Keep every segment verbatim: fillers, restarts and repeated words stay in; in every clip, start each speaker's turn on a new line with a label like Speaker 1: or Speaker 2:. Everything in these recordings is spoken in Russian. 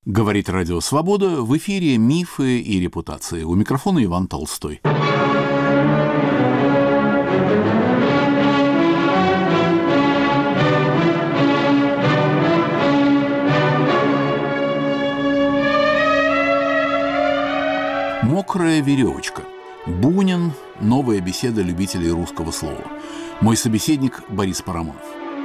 Speaker 1: Говорит Радио Свобода, в эфире «Мифы и репутации». У микрофона Иван Толстой. Мокрая веревочка. Бунин. Новая беседа любителей русского слова. Мой собеседник Борис Парамонов.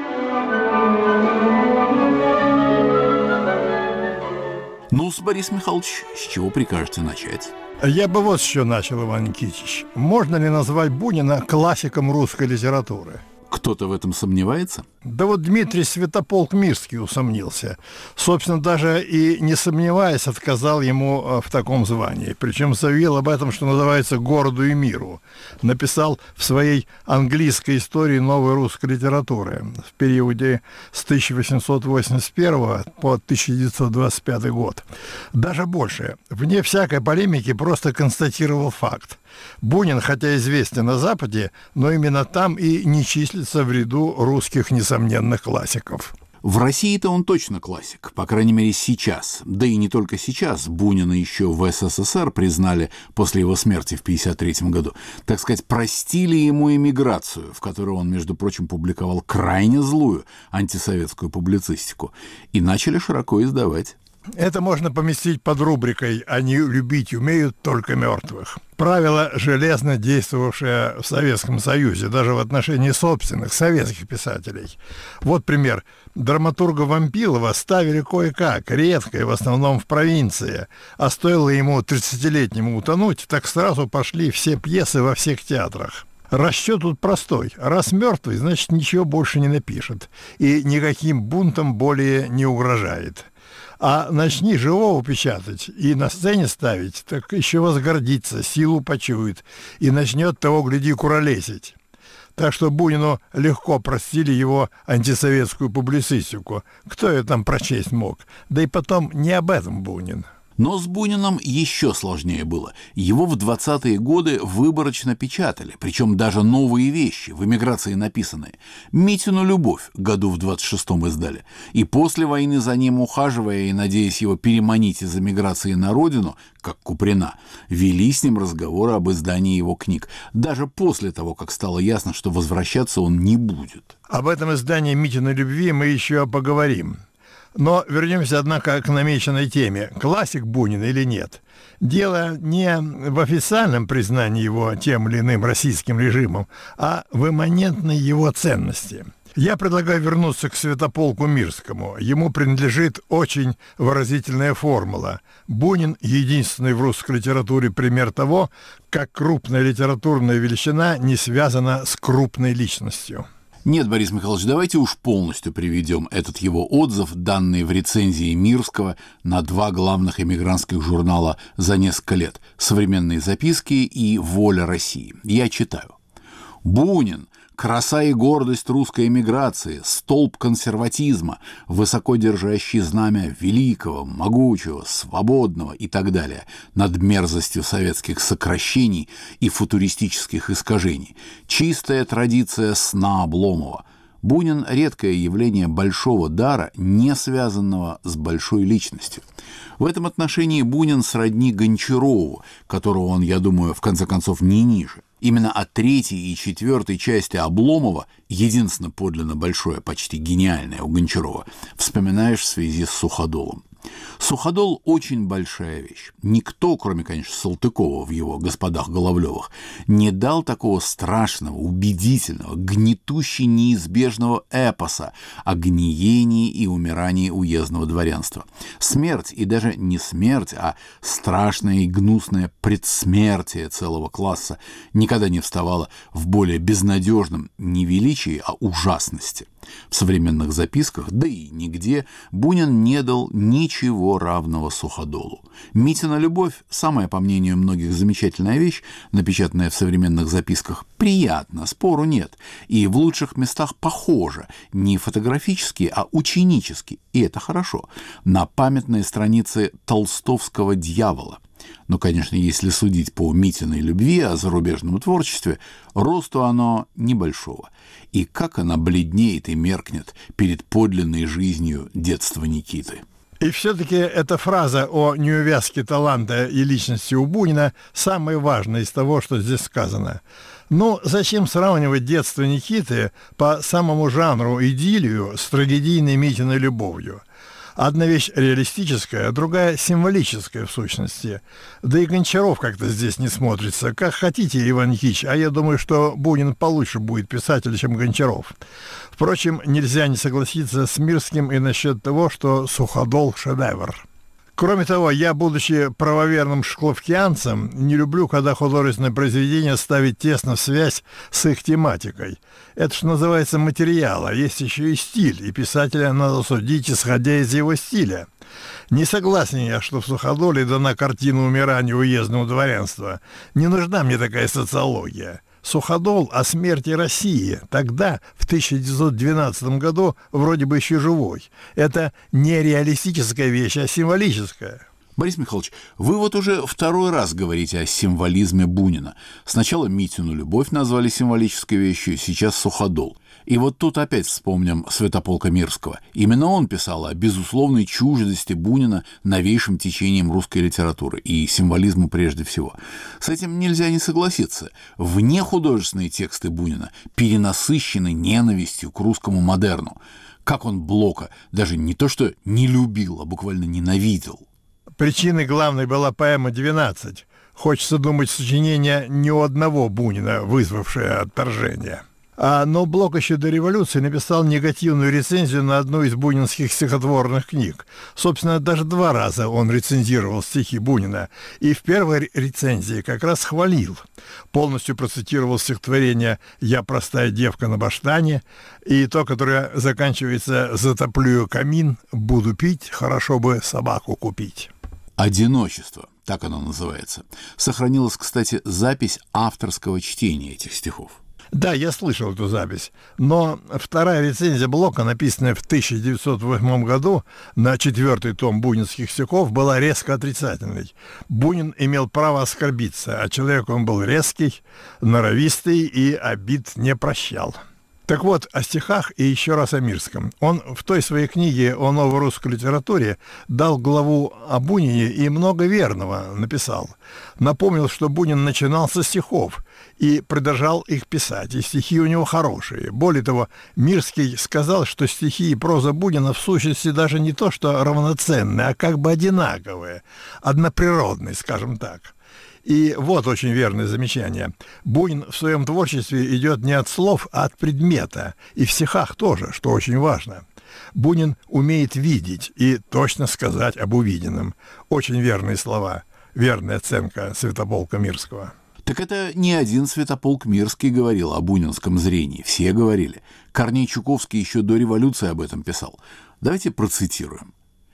Speaker 1: Ну, Борис Михайлович, с чего прикажете начать?
Speaker 2: Я бы вот с чего начал, Иван Никитич. Можно ли назвать Бунина классиком русской литературы?
Speaker 1: Кто-то в этом сомневается?
Speaker 2: Да вот Дмитрий Святополк Мирский усомнился. Собственно, даже и не сомневаясь, отказал ему в таком звании. Причем заявил об этом, что называется, городу и миру. Написал в своей английской истории новой русской литературы в периоде с тысяча восемьсот восемьдесят первого по тысяча девятьсот двадцать пятый год. Даже больше. Вне всякой полемики просто констатировал факт. Бунин, хотя известен на Западе, но именно там и не числится в ряду русских несомненных классиков.
Speaker 1: В России-то он точно классик, по крайней мере сейчас. Да и не только сейчас. Бунина еще в СССР признали после его смерти в пятьдесят третьем году. Так сказать, простили ему эмиграцию, в которой он, между прочим, публиковал крайне злую антисоветскую публицистику. И начали широко издавать.
Speaker 2: Это можно поместить под рубрикой «Они любить умеют только мертвых». Правило, железно действовавшее в Советском Союзе, даже в отношении собственных советских писателей. Вот пример. Драматурга Вампилова ставили кое-как, редко и в основном в провинции. А стоило ему тридцатилетнему утонуть, так сразу пошли все пьесы во всех театрах. Расчет тут простой. Раз мертвый, значит, ничего больше не напишет. И никаким бунтом более не угрожает. А начни живого печатать и на сцене ставить, так еще возгордится, силу почует и начнет того, гляди, куролесить. Так что Бунину легко простили его антисоветскую публицистику. Кто ее там прочесть мог? Да и потом не об этом Бунин.
Speaker 1: Но с Буниным еще сложнее было. Его в двадцатые годы выборочно печатали, причем даже новые вещи, в эмиграции написанные. «Митину любовь» году в двадцать шестом издали. И после войны за ним ухаживая и надеясь его переманить из эмиграции на родину, как Куприна, вели с ним разговоры об издании его книг. Даже после того, как стало ясно, что возвращаться он не будет.
Speaker 2: Об этом издании «Митиной любви» мы еще поговорим. Но вернемся, однако, к намеченной теме. Классик Бунин или нет? Дело не в официальном признании его тем или иным российским режимом, а в имманентной его ценности. Я предлагаю вернуться к Святополку Мирскому. Ему принадлежит очень выразительная формула. Бунин – единственный в русской литературе пример того, как крупная литературная величина не связана с крупной личностью.
Speaker 1: Нет, Борис Михайлович, давайте уж полностью приведем этот его отзыв, данный в рецензии Мирского на два главных эмигрантских журнала за несколько лет «Современные записки» и «Воля России». Я читаю. «Бунин – краса и гордость русской эмиграции, столб консерватизма, высоко держащий знамя великого, могучего, свободного и так далее над мерзостью советских сокращений и футуристических искажений. Чистая традиция сна Обломова. Бунин – редкое явление большого дара, не связанного с большой личностью. В этом отношении Бунин сродни Гончарову, которого он, я думаю, в конце концов не ниже. Именно о третьей и четвертой части Обломова, единственно подлинно большое, почти гениальное у Гончарова, вспоминаешь в связи с Суходолом. Суходол – очень большая вещь. Никто, кроме, конечно, Салтыкова в его «Господах Головлевых», не дал такого страшного, убедительного, гнетуще неизбежного эпоса о гниении и умирании уездного дворянства. Смерть, и даже не смерть, а страшное и гнусное предсмертие целого класса никогда не вставало в более безнадежном не величии, а ужасности. В современных записках, да и нигде, Бунин не дал ничего равного Суходолу. «Митина любовь» – самая, по мнению многих, замечательная вещь, напечатанная в современных записках, приятно, спору нет, и в лучших местах похожа, не фотографически, а ученически, и это хорошо, на памятные страницы толстовского «Дьявола». Но, конечно, если судить по Митиной любви о зарубежном творчестве, росту оно небольшого. И как она бледнеет и меркнет перед подлинной жизнью детства Никиты.
Speaker 2: И все-таки эта фраза о неувязке таланта и личности у Бунина самая важная из того, что здесь сказано. Ну, зачем сравнивать детство Никиты по самому жанру идиллию с трагедийной Митиной любовью? Одна вещь реалистическая, а другая символическая в сущности. Да и Гончаров как-то здесь не смотрится. Как хотите, Иван Никитич, а я думаю, что Бунин получше будет писатель, чем Гончаров. Впрочем, нельзя не согласиться с Мирским и насчет того, что «Суходол» — шедевр. Кроме того, я, будучи правоверным шкловкианцем, не люблю, когда художественное произведение ставит тесно в связь с их тематикой. Это что называется материал, а есть еще и стиль, и писателя надо судить, исходя из его стиля. Не согласен я, что в «Суходоле» дана картина умирания уездного дворянства. Не нужна мне такая социология. «Суходол» о смерти России, тогда, в тысяча девятьсот двенадцатом году, вроде бы еще живой. Это не реалистическая вещь, а символическая.
Speaker 1: Борис Михайлович, вы вот уже второй раз говорите о символизме Бунина. Сначала Митину любовь назвали символической вещью, сейчас «Суходол». И вот тут опять вспомним Святополка Мирского. Именно он писал о безусловной чуждости Бунина новейшим течением русской литературы и символизму прежде всего. С этим нельзя не согласиться. Внехудожественные тексты Бунина перенасыщены ненавистью к русскому модерну. Как он Блока даже не то что не любил, а буквально ненавидел.
Speaker 2: Причиной главной была поэма «двенадцать». Хочется думать, сочинение не у одного Бунина, вызвавшее отторжение. А, но Блок еще до революции написал негативную рецензию на одну из бунинских стихотворных книг. Собственно, даже два раза он рецензировал стихи Бунина. И в первой рецензии как раз хвалил. Полностью процитировал стихотворение «Я простая девка на баштане» и то, которое заканчивается «Затоплю камин, буду пить, хорошо бы собаку купить».
Speaker 1: «Одиночество», так оно называется. Сохранилась, кстати, запись авторского чтения этих стихов.
Speaker 2: Да, я слышал эту запись, но вторая рецензия Блока, написанная в тысяча девятьсот восьмом году на четвертый том бунинских стихов, была резко отрицательной. Бунин имел право оскорбиться, а человек он был резкий, норовистый и обид не прощал. Так вот, о стихах и еще раз о Мирском. Он в той своей книге о новой русской литературе дал главу о Бунине и много верного написал. Напомнил, что Бунин начинал со стихов и продолжал их писать, и стихи у него хорошие. Более того, Мирский сказал, что стихи и проза Бунина в сущности даже не то что равноценные, а как бы одинаковые, одноприродные, скажем так. И вот очень верное замечание. Бунин в своем творчестве идет не от слов, а от предмета. И в стихах тоже, что очень важно. Бунин умеет видеть и точно сказать об увиденном. Очень верные слова. Верная оценка Святополка Мирского.
Speaker 1: Так это не один Святополк Мирский говорил о бунинском зрении. Все говорили. Корней Чуковский еще до революции об этом писал. Давайте процитируем.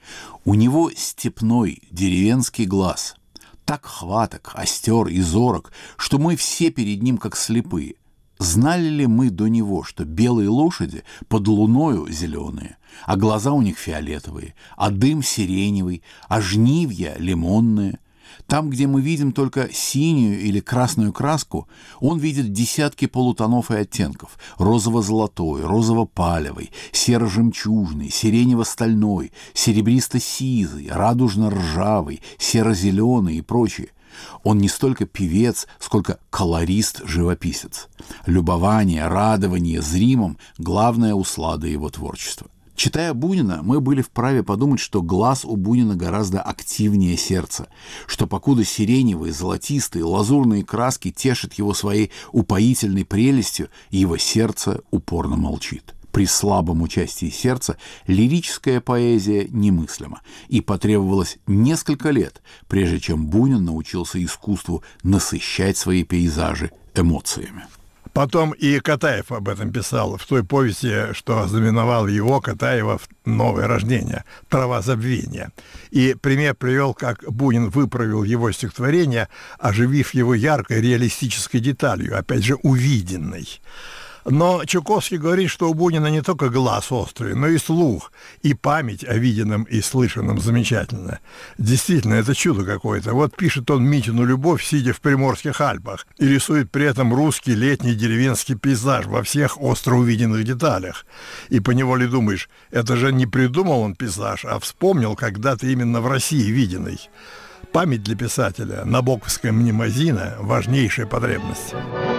Speaker 1: «У него степной деревенский глаз. Так хваток, остер и зорок, что мы все перед ним как слепые. Знали ли мы до него, что белые лошади под луною зеленые, а глаза у них фиолетовые, а дым сиреневый, а жнивья лимонные? Там, где мы видим только синюю или красную краску, он видит десятки полутонов и оттенков: розово-золотой, розово-палевый, серо-жемчужный, сиренево-стальной, серебристо-сизый, радужно-ржавый, серо-зеленый и прочее. Он не столько певец, сколько колорист-живописец. Любование, радование зримым – главная услада его творчества. Читая Бунина, мы были вправе подумать, что глаз у Бунина гораздо активнее сердца, что покуда сиреневые, золотистые, лазурные краски тешат его своей упоительной прелестью, его сердце упорно молчит. При слабом участии сердца лирическая поэзия немыслима, и потребовалось несколько лет, прежде чем Бунин научился искусству насыщать свои пейзажи эмоциями.
Speaker 2: Потом и Катаев об этом писал в той повести, что знаменовал его, Катаева, «Новое рождение», «Трава забвения». И пример привел, как Бунин выправил его стихотворение, оживив его яркой реалистической деталью, опять же, увиденной. Но Чуковский говорит, что у Бунина не только глаз острый, но и слух, и память о виденном и слышанном замечательно. Действительно, это чудо какое-то. Вот пишет он Митину любовь, сидя в Приморских Альпах, и рисует при этом русский летний деревенский пейзаж во всех остро увиденных деталях. И поневоле думаешь, это же не придумал он пейзаж, а вспомнил когда-то именно в России виденный. Память для писателя, набоковская мнемозина – важнейшая потребность.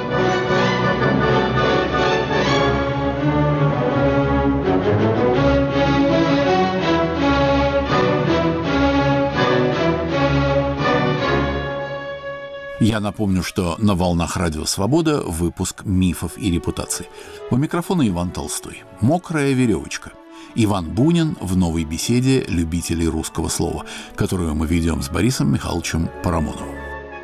Speaker 1: Я напомню, что на волнах Радио Свобода выпуск «Мифов и репутаций». У микрофона Иван Толстой. «Мокрая веревочка». Иван Бунин в новой беседе любителей русского слова, которую мы ведем с Борисом Михайловичем Парамоновым.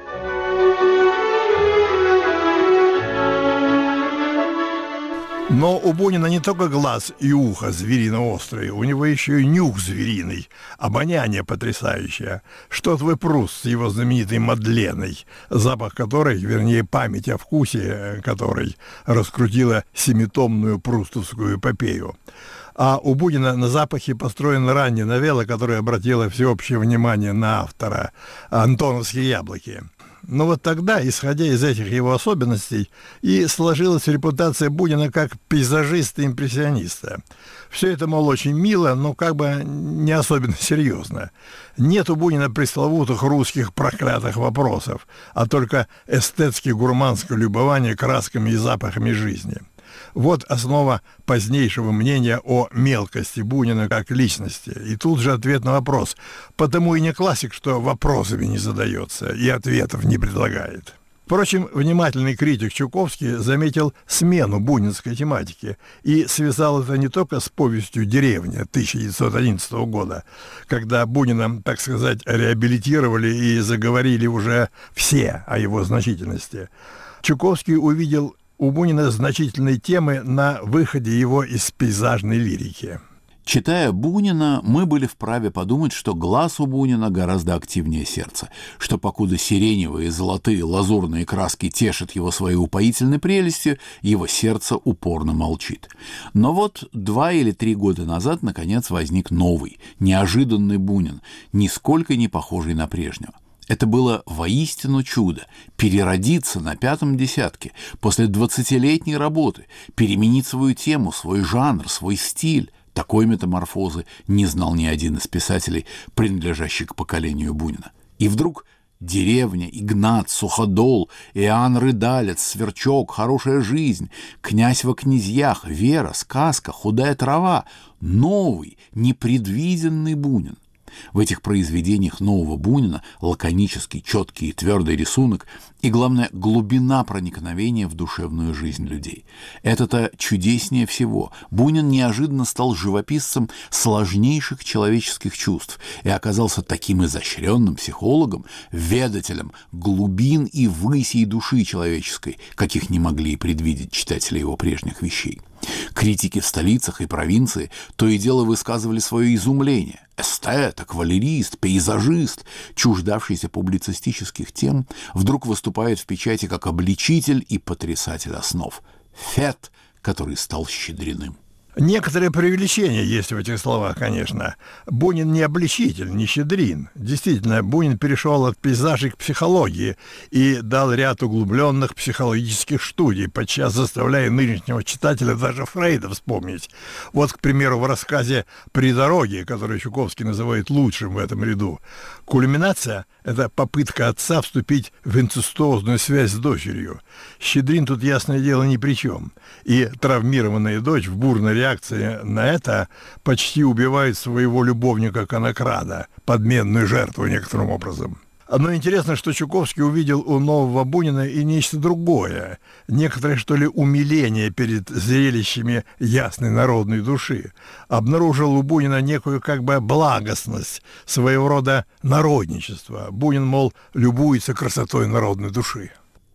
Speaker 2: Но у Бунина не только глаз и ухо зверино-острые, у него еще и нюх звериный, обоняние потрясающее. Что твой Пруст с его знаменитой Мадленой, запах которой, вернее, память о вкусе которой раскрутила семитомную прустовскую эпопею. А у Бунина на запахе построена ранняя новелла, которая обратила всеобщее внимание на автора «Антоновские яблоки». Но вот тогда, исходя из этих его особенностей, и сложилась репутация Бунина как пейзажиста-импрессиониста. Все это, мол, очень мило, но как бы не особенно серьезно. Нет у Бунина пресловутых русских проклятых вопросов, а только эстетски-гурманское любование красками и запахами жизни. Вот основа позднейшего мнения о мелкости Бунина как личности. И тут же ответ на вопрос. Потому и не классик, что вопросами не задается и ответов не предлагает. Впрочем, внимательный критик Чуковский заметил смену бунинской тематики и связал это не только с повестью «Деревня» тысяча девятьсот одиннадцатого года, когда Бунина, так сказать, реабилитировали и заговорили уже все о его значительности. Чуковский увидел у Бунина значительные темы на выходе его из пейзажной лирики.
Speaker 1: Читая Бунина, мы были вправе подумать, что глаз у Бунина гораздо активнее сердца, что покуда сиреневые, золотые, лазурные краски тешат его своей упоительной прелестью, его сердце упорно молчит. Но вот два или три года назад, наконец, возник новый, неожиданный Бунин, нисколько не похожий на прежнего. Это было воистину чудо – переродиться на пятом десятке, после двадцатилетней работы, переменить свою тему, свой жанр, свой стиль. Такой метаморфозы не знал ни один из писателей, принадлежащих к поколению Бунина. И вдруг «Деревня», «Игнат», «Суходол», «Иоанн Рыдалец», «Сверчок», «Хорошая жизнь», «Князь во князьях», «Вера», «Сказка», «Худая трава» – новый, непредвиденный Бунин. В этих произведениях нового Бунина лаконический, четкий и твердый рисунок и, главное, глубина проникновения в душевную жизнь людей. Это-то чудеснее всего. Бунин неожиданно стал живописцем сложнейших человеческих чувств и оказался таким изощренным психологом, ведателем глубин и высей души человеческой, каких не могли и предвидеть читатели его прежних вещей. Критики в столицах и провинции то и дело высказывали свое изумление. Эстет, аквалерист, пейзажист, чуждавшийся публицистических тем, вдруг выступает в печати как обличитель и потрясатель основ. Фет, который стал Щедриным.
Speaker 2: Некоторое преувеличение есть в этих словах, конечно. Бунин не обличитель, не Щедрин. Действительно, Бунин перешел от пейзажей к психологии и дал ряд углубленных психологических студий, подчас заставляя нынешнего читателя даже Фрейда вспомнить. Вот, к примеру, в рассказе «При дороге», который Чуковский называет лучшим в этом ряду, кульминация – это попытка отца вступить в инцестуозную связь с дочерью. Щедрин тут, ясное дело, ни при чем. И травмированная дочь в бурной реакции на это почти убивает своего любовника-конокрада, подменную жертву некоторым образом. Но интересно, что Чуковский увидел у нового Бунина и нечто другое, некоторое, что ли, умиление перед зрелищами ясной народной души. Обнаружил у Бунина некую как бы благостность, своего рода народничество. Бунин, мол, любуется красотой народной души.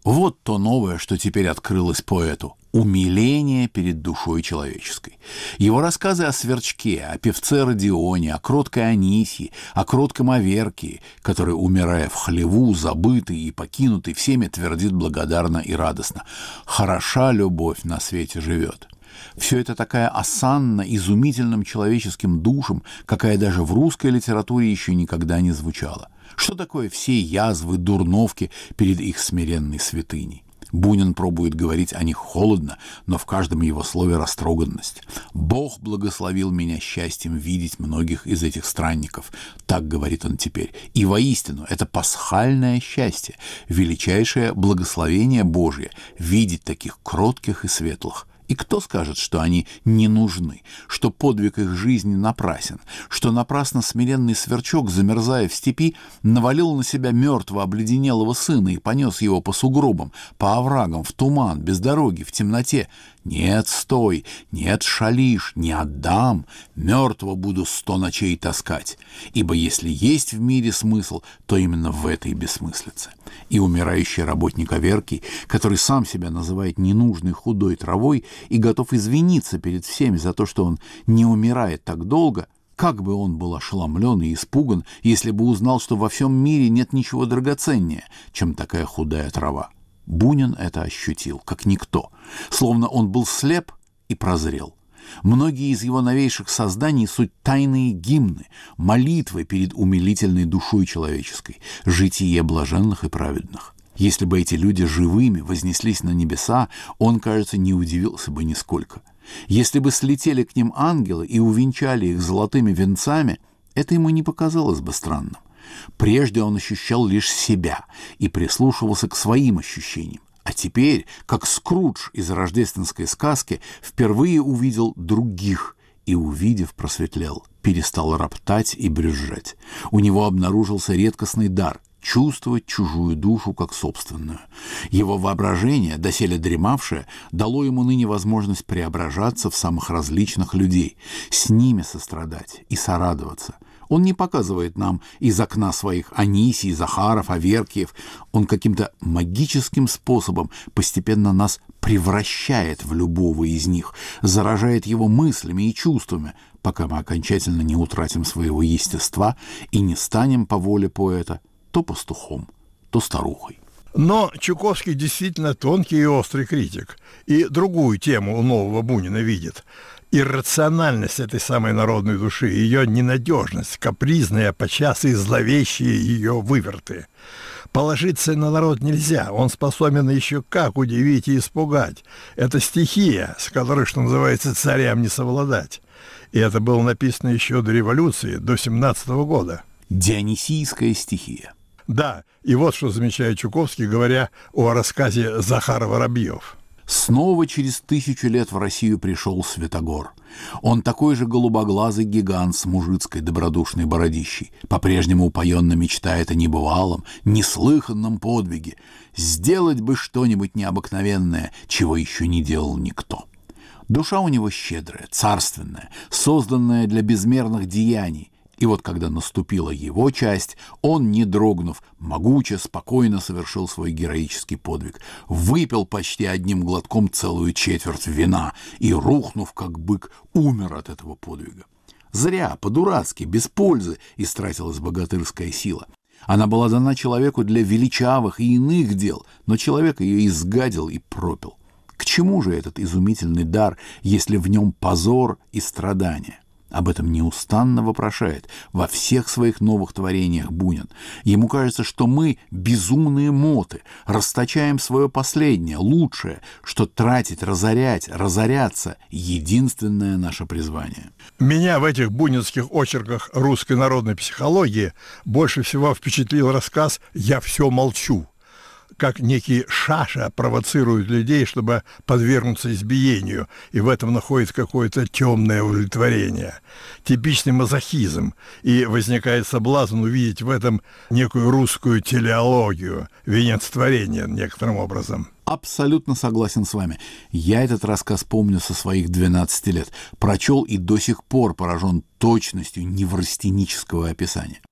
Speaker 1: Вот то новое, что теперь открылось поэту – умиление перед душой человеческой. Его рассказы о Сверчке, о певце Родионе, о кроткой Анисье, о кротком Аверкии, который, умирая в хлеву, забытый и покинутый всеми, твердит благодарно и радостно: «Хороша любовь на свете живет». Все это такая осанна изумительным человеческим душам, какая даже в русской литературе еще никогда не звучала. Что такое все язвы, дурновки перед их смиренной святыней? Бунин пробует говорить о них холодно, но в каждом его слове растроганность. «Бог благословил меня счастьем видеть многих из этих странников», — так говорит он теперь. И воистину, это пасхальное счастье, величайшее благословение Божье — видеть таких кротких и светлых. И кто скажет, что они не нужны, что подвиг их жизни напрасен, что напрасно смиренный Сверчок, замерзая в степи, навалил на себя мертвого обледенелого сына и понес его по сугробам, по оврагам, в туман, без дороги, в темноте? Нет, стой, нет, шалишь, не отдам, мертвого буду сто ночей таскать, ибо если есть в мире смысл, то именно в этой бессмыслице. И умирающий работник Аверкий, который сам себя называет ненужной худой травой и готов извиниться перед всеми за то, что он не умирает так долго, как бы он был ошеломлен и испуган, если бы узнал, что во всем мире нет ничего драгоценнее, чем такая худая трава. Бунин это ощутил, как никто, словно он был слеп и прозрел. Многие из его новейших созданий — суть тайные гимны, молитвы перед умилительной душой человеческой, житие блаженных и праведных. Если бы эти люди живыми вознеслись на небеса, он, кажется, не удивился бы нисколько. Если бы слетели к ним ангелы и увенчали их золотыми венцами, это ему не показалось бы странным. Прежде он ощущал лишь себя и прислушивался к своим ощущениям. А теперь, как Скрудж из рождественской сказки, впервые увидел других и, увидев, просветлел, перестал роптать и брюзжать. У него обнаружился редкостный дар — чувствовать чужую душу как собственную. Его воображение, доселе дремавшее, дало ему ныне возможность преображаться в самых различных людей, с ними сострадать и сорадоваться. Он не показывает нам из окна своих Анисий, Захаров, Аверкиев. Он каким-то магическим способом постепенно нас превращает в любого из них, заражает его мыслями и чувствами, пока мы окончательно не утратим своего естества и не станем по воле поэта то пастухом, то старухой.
Speaker 2: Но Чуковский действительно тонкий и острый критик, и другую тему у нового Бунина видит – иррациональность этой самой народной души, ее ненадежность, капризные, подчас и зловещие ее выверты. Положиться на народ нельзя, он способен еще как удивить и испугать. Это стихия, с которой, что называется, царям не совладать. И это было написано еще до революции, до семнадцатого года.
Speaker 1: Дионисийская стихия.
Speaker 2: Да, и вот что замечает Чуковский, говоря о рассказе Захара Воробьев.
Speaker 1: Снова через тысячу лет в Россию пришел Святогор. Он такой же голубоглазый гигант с мужицкой добродушной бородищей, по-прежнему упоенно мечтает о небывалом, неслыханном подвиге. Сделать бы что-нибудь необыкновенное, чего еще не делал никто. Душа у него щедрая, царственная, созданная для безмерных деяний. И вот когда наступила его часть, он, не дрогнув, могуче, спокойно совершил свой героический подвиг, выпил почти одним глотком целую четверть вина и, рухнув как бык, умер от этого подвига. Зря, по-дурацки, без пользы истратилась богатырская сила. Она была дана человеку для величавых и иных дел, но человек ее изгадил и пропил. К чему же этот изумительный дар, если в нем позор и страдания? Об этом неустанно вопрошает во всех своих новых творениях Бунин. Ему кажется, что мы, безумные моты, расточаем свое последнее, лучшее, что тратить, разорять, разоряться — единственное наше призвание.
Speaker 2: Меня в этих бунинских очерках русской народной психологии больше всего впечатлил рассказ «Я все молчу», как некий Шаша провоцирует людей, чтобы подвергнуться избиению, и в этом находит какое-то темное удовлетворение. Типичный мазохизм, и возникает соблазн увидеть в этом некую русскую телеологию, венец творения некоторым образом.
Speaker 1: Абсолютно согласен с вами. Я этот рассказ помню со своих двенадцати лет, прочел и до сих пор поражен точностью неврастенического описания.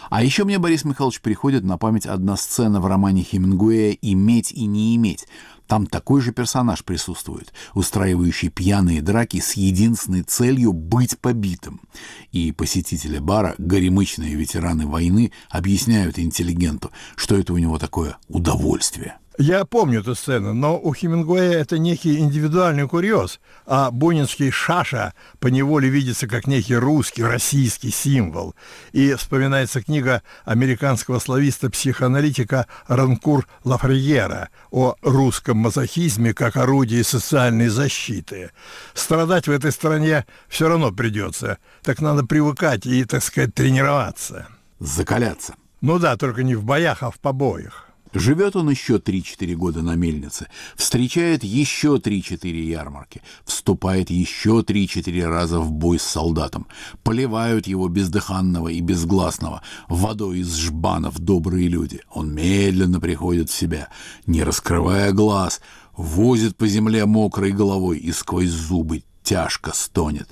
Speaker 1: А еще мне, Борис Михайлович, приходит на память одна сцена в романе Хемингуэя «Иметь и не иметь». Там такой же персонаж присутствует, устраивающий пьяные драки с единственной целью быть побитым. И посетители бара, горемычные ветераны войны, объясняют интеллигенту, что это у него такое удовольствие.
Speaker 2: Я помню эту сцену, но у Хемингуэя это некий индивидуальный курьез, а бунинский Шаша поневоле видится как некий русский, российский символ. И вспоминается книга американского слависта-психоаналитика Ранкур Лафрьера о русском мазохизме как орудии социальной защиты. Страдать в этой стране все равно придется, так надо привыкать и, так сказать, тренироваться.
Speaker 1: Закаляться.
Speaker 2: Ну да, только не в боях, а в побоях.
Speaker 1: Живет он еще три-четыре года на мельнице, встречает еще три-четыре ярмарки, вступает еще три-четыре раза в бой с солдатом, поливают его бездыханного и безгласного водой из жбанов добрые люди. Он медленно приходит в себя, не раскрывая глаз, возит по земле мокрой головой и сквозь зубы тяжко стонет.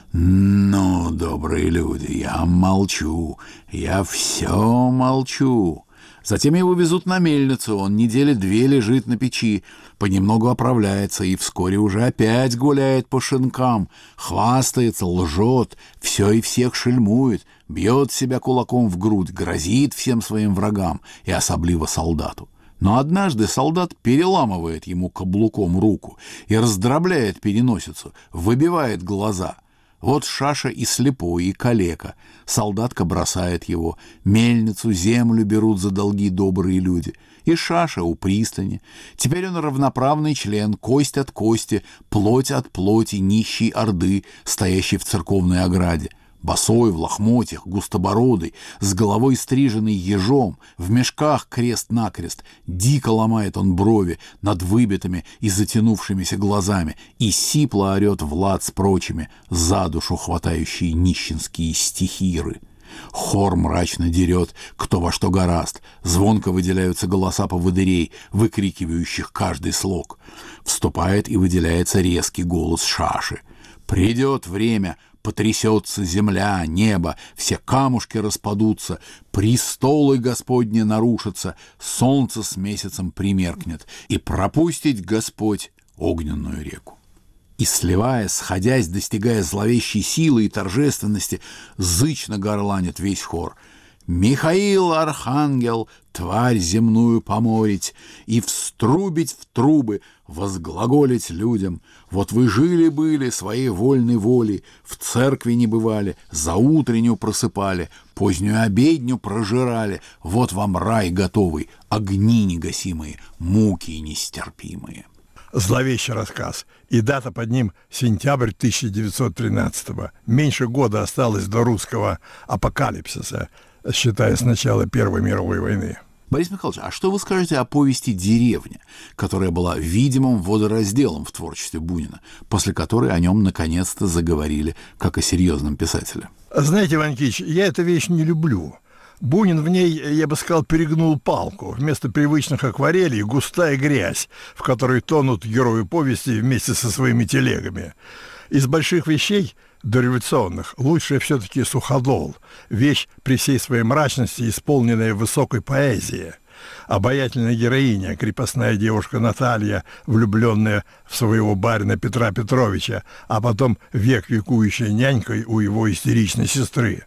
Speaker 1: «Ну, добрые люди, я молчу, я все молчу». Затем его везут на мельницу, он недели две лежит на печи, понемногу оправляется и вскоре уже опять гуляет по шинкам, хвастается, лжет, все и всех шельмует, бьет себя кулаком в грудь, грозит всем своим врагам и особливо солдату. Но однажды солдат переламывает ему каблуком руку и раздробляет переносицу, выбивает глаза. Вот Шаша и слепой, и калека. Солдатка бросает его. Мельницу, землю берут за долги добрые люди. И Шаша у пристани. Теперь он равноправный член, кость от кости, плоть от плоти нищей орды, стоящей в церковной ограде. Босой, в лохмотьях, густобородый, с головой стриженный ежом, в мешках крест-накрест, дико ломает он брови над выбитыми и затянувшимися глазами и сипло орет в лад с прочими, за душу хватающие нищенские стихиры. Хор мрачно дерет, кто во что горазд, звонко выделяются голоса поводырей, выкрикивающих каждый слог. Вступает и выделяется резкий голос Шаши. «Придет время, потрясется земля, небо, все камушки распадутся, престолы Господни нарушатся, солнце с месяцем примеркнет, и пропустить Господь огненную реку». И, сливаясь, сходясь, достигая зловещей силы и торжественности, зычно горланит весь хор. «Михаил, архангел, тварь земную поморить и вструбить в трубы, возглаголить людям. Вот вы жили-были своей вольной волей, в церкви не бывали, заутренню просыпали, позднюю обедню прожирали. Вот вам рай готовый, огни негасимые, муки нестерпимые».
Speaker 2: Зловещий рассказ. И дата под ним сентябрь тысяча девятьсот тринадцатого. Меньше года осталось до русского апокалипсиса, считая с начала Первой мировой войны.
Speaker 1: Борис Михайлович, а что вы скажете о повести «Деревня», которая была видимым водоразделом в творчестве Бунина, после которой о нем наконец-то заговорили как о серьезном писателе?
Speaker 2: Знаете, Иван Кич, я эту вещь не люблю. Бунин в ней, я бы сказал, перегнул палку. Вместо привычных акварелей густая грязь, в которой тонут герои повести вместе со своими телегами. Из больших вещей дореволюционных лучшее все-таки «Суходол», вещь при всей своей мрачности, исполненная высокой поэзией. Обаятельная героиня, крепостная девушка Наталья, влюбленная в своего барина Петра Петровича, а потом век векующая нянькой у его истеричной сестры.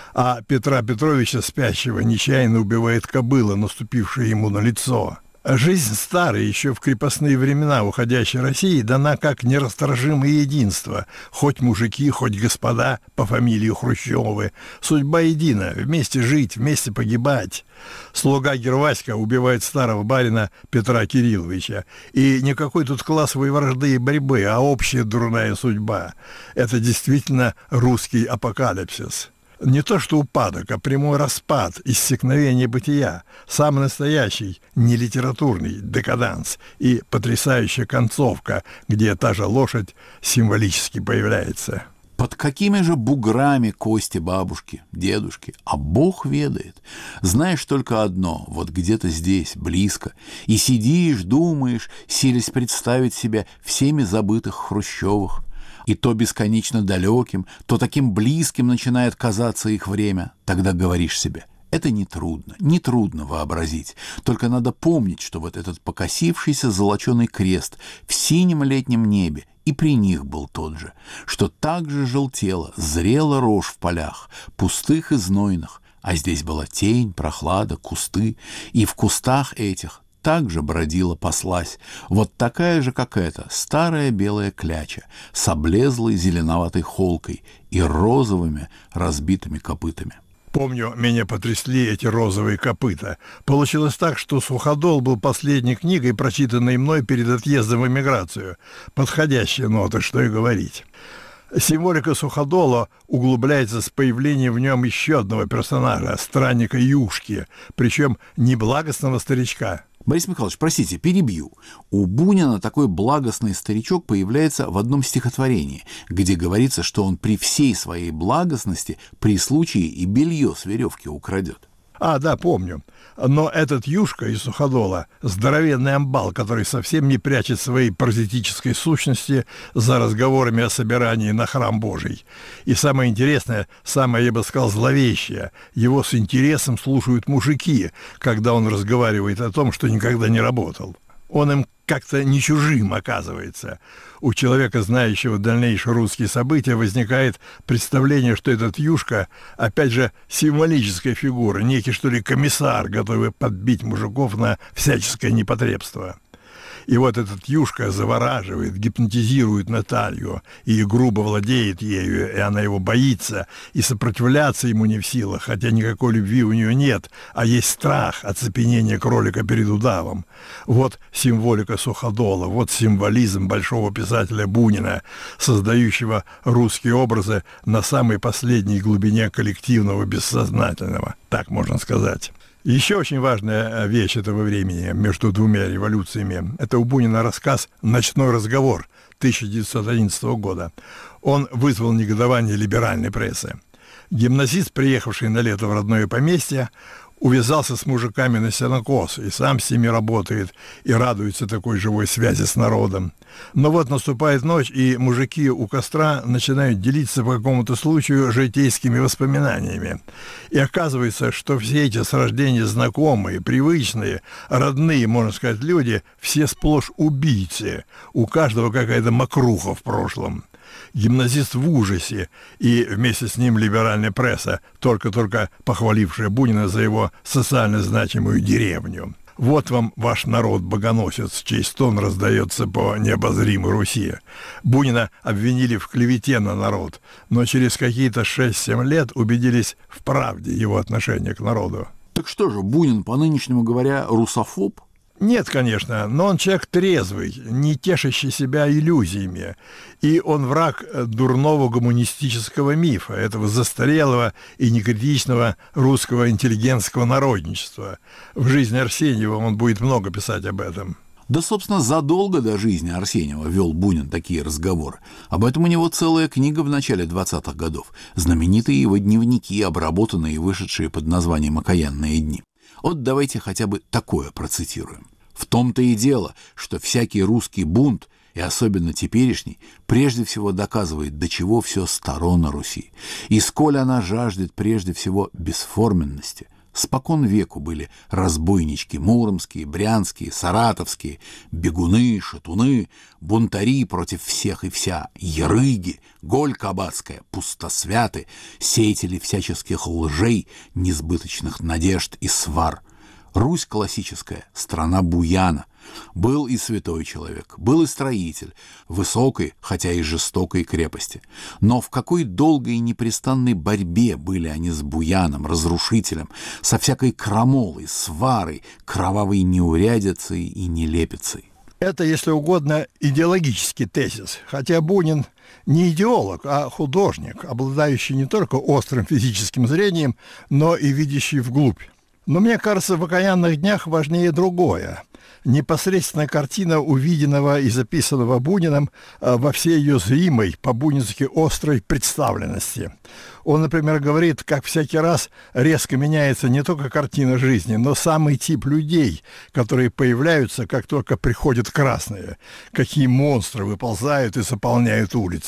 Speaker 2: А Петра Петровича спящего нечаянно убивает кобыла, наступившая ему на лицо. Жизнь старая, еще в крепостные времена уходящей России, дана как нерасторжимое единство. Хоть мужики, хоть господа по фамилии Хрущевы. Судьба едина, вместе жить, вместе погибать. Слуга Герваська убивает старого барина Петра Кирилловича. И никакой тут классовой вражды и борьбы, а общая дурная судьба. Это действительно русский апокалипсис. Не то что упадок, а прямой распад, иссякновение бытия, самый настоящий, не литературный декаданс и потрясающая концовка, где та же лошадь символически появляется.
Speaker 1: Под какими же буграми кости бабушки, дедушки? А Бог ведает. Знаешь только одно, вот где-то здесь, близко, и сидишь, думаешь, силясь представить себя всеми забытых Хрущевых. И то бесконечно далеким, то таким близким начинает казаться их время. Тогда говоришь себе: Это нетрудно, нетрудно вообразить. Только надо помнить, что вот этот покосившийся золоченый крест в синем летнем небе и при них был тот же, что так же желтела, зрела рожь в полях, пустых и знойных, а здесь была тень, прохлада, кусты, и в кустах этих также бродила паслась, вот такая же, как эта, старая белая кляча с облезлой зеленоватой холкой и розовыми разбитыми копытами.
Speaker 2: Помню, меня потрясли эти розовые копыта. Получилось так, что «Суходол» был последней книгой, прочитанной мной перед отъездом в эмиграцию. Подходящая нота, что и говорить. Символика «Суходола» углубляется с появлением в нем еще одного персонажа, странника Юшки, причем не благостного старичка.
Speaker 1: Борис Михайлович, простите, перебью. У Бунина такой благостный старичок появляется в одном стихотворении, где говорится, что он при всей своей благостности при случае и белье с веревки украдет.
Speaker 2: А, да, помню. Но этот Юшка из «Суходола» — здоровенный амбал, который совсем не прячет своей паразитической сущности за разговорами о собирании на храм Божий. И самое интересное, самое, я бы сказал, зловещее, его с интересом слушают мужики, когда он разговаривает о том, что никогда не работал. Он им как-то не чужим оказывается. У человека, знающего дальнейшие русские события, возникает представление, что этот Юшка, опять же, символическая фигура, некий, что ли, комиссар, готовый подбить мужиков на всяческое непотребство. И вот этот Юшка завораживает, гипнотизирует Наталью и грубо владеет ею, и она его боится, и сопротивляться ему не в силах, хотя никакой любви у нее нет, а есть страх, оцепенение кролика перед удавом. Вот символика «Суходола», вот символизм большого писателя Бунина, создающего русские образы на самой последней глубине коллективного бессознательного, так можно сказать. Еще очень важная вещь этого времени между двумя революциями – это у Бунина рассказ «Ночной разговор» тысяча девятьсот одиннадцатого года. Он вызвал негодование либеральной прессы. Гимназист, приехавший на лето в родное поместье, увязался с мужиками на сенокос и сам с ними работает и радуется такой живой связи с народом. Но вот наступает ночь, и мужики у костра начинают делиться по какому-то случаю житейскими воспоминаниями. И оказывается, что все эти с рождения знакомые, привычные, родные, можно сказать, люди, все сплошь убийцы. У каждого какая-то мокруха в прошлом. Гимназист в ужасе, и вместе с ним либеральная пресса, только-только похвалившая Бунина за его социально значимую деревню. Вот вам ваш народ-богоносец, чей стон раздается по необозримой Руси. Бунина обвинили в клевете на народ, но через какие-то шесть-семь лет убедились в правде его отношения к народу.
Speaker 1: Так что же, Бунин, по нынешнему говоря, русофоб?
Speaker 2: Нет, конечно, но он человек трезвый, не тешащий себя иллюзиями. И он враг дурного гуманистического мифа, этого застарелого и некритичного русского интеллигентского народничества. В жизни Арсеньева он будет много писать об этом.
Speaker 1: Да, собственно, задолго до жизни Арсеньева вел Бунин такие разговоры. Об этом у него целая книга в начале двадцатых годов. Знаменитые его дневники, обработанные и вышедшие под названием «Окаянные дни». Вот давайте хотя бы такое процитируем. В том-то и дело, что всякий русский бунт, и особенно теперешний, прежде всего доказывает, до чего все старо на Руси, и сколь она жаждет прежде всего бесформенности. Спокон веку были разбойнички муромские, брянские, саратовские, бегуны, шатуны, бунтари против всех и вся, ярыги, голь кабацкая, пустосвяты, сеятели всяческих лжей, несбыточных надежд и свар. Русь классическая, страна буяна. Был и святой человек, был и строитель высокой, хотя и жестокой крепости. Но в какой долгой и непрестанной борьбе были они с буяном, разрушителем, со всякой крамолой, сварой, кровавой неурядицей и нелепицей.
Speaker 2: Это, если угодно, идеологический тезис, хотя Бунин не идеолог, а художник, обладающий не только острым физическим зрением, но и видящий вглубь. Но мне кажется, в «Окаянных днях» важнее другое. Непосредственная картина увиденного и записанного Буниным во всей ее зримой, по-бунински острой представленности. Он, например, говорит, как всякий раз резко меняется не только картина жизни, но самый тип людей, которые появляются, как только приходят красные, какие монстры выползают и заполняют улицы.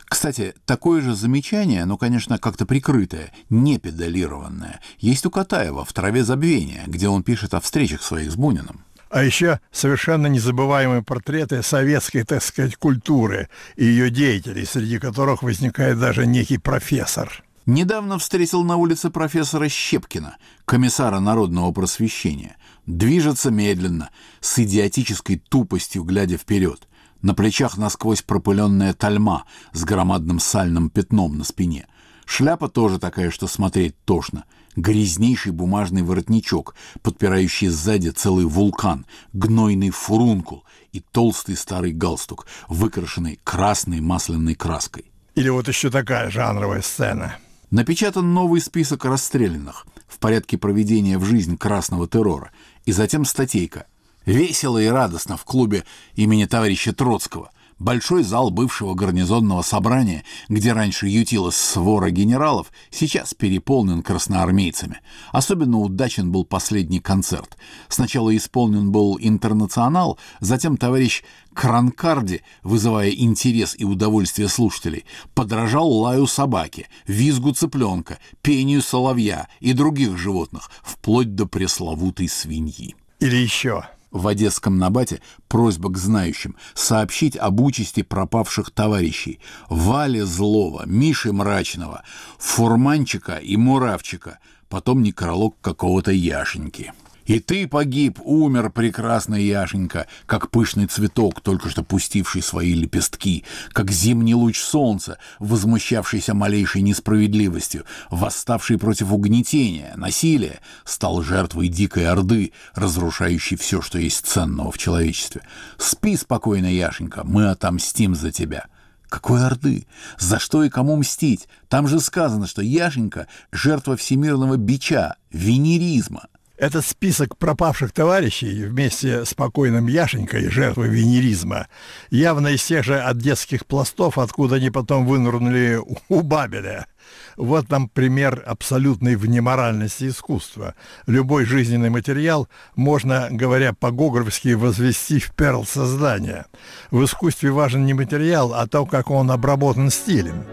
Speaker 1: Кстати, такое же замечание, но, конечно, как-то прикрытое, не педалированное, есть у Катаева в «Траве забвения», где он пишет о встречах своих с Буниным.
Speaker 2: А еще совершенно незабываемые портреты советской, так сказать, культуры и ее деятелей, среди которых возникает даже некий профессор.
Speaker 1: Недавно встретил на улице профессора Щепкина, комиссара народного просвещения. Движется медленно, с идиотической тупостью, глядя вперед. На плечах насквозь пропыленная тальма с громадным сальным пятном на спине. Шляпа тоже такая, что смотреть тошно. Грязнейший бумажный воротничок, подпирающий сзади целый вулкан, гнойный фурункул и толстый старый галстук, выкрашенный красной масляной краской.
Speaker 2: Или вот еще такая жанровая сцена.
Speaker 1: Напечатан новый список расстрелянных в порядке проведения в жизнь красного террора. И затем статейка. Весело и радостно в клубе имени товарища Троцкого. Большой зал бывшего гарнизонного собрания, где раньше ютилась свора генералов, сейчас переполнен красноармейцами. Особенно удачен был последний концерт. Сначала исполнен был «Интернационал», затем товарищ Кранкарди, вызывая интерес и удовольствие слушателей, подражал лаю собаки, визгу цыпленка, пению соловья и других животных, вплоть до пресловутой свиньи.
Speaker 2: Или еще...
Speaker 1: В Одесском набате просьба к знающим сообщить об участи пропавших товарищей Вали Злова, Миши Мрачного, Фурманчика и Муравчика, потом некролог какого-то Яшеньки. «И ты погиб, умер, прекрасный Яшенька, как пышный цветок, только что пустивший свои лепестки, как зимний луч солнца, возмущавшийся малейшей несправедливостью, восставший против угнетения, насилия, стал жертвой дикой орды, разрушающей все, что есть ценного в человечестве. Спи спокойно, Яшенька, мы отомстим за тебя». Какой орды? За что и кому мстить? Там же сказано, что Яшенька — жертва всемирного бича, венеризма.
Speaker 2: Этот список пропавших товарищей вместе с покойным Яшенькой, жертвой венеризма, явно из тех же одесских пластов, откуда они потом вынырнули у Бабеля. Вот нам пример абсолютной внеморальности искусства. Любой жизненный материал можно, говоря по-гоголевски, возвести в перл создания. В искусстве важен не материал, а то, как он обработан стилем.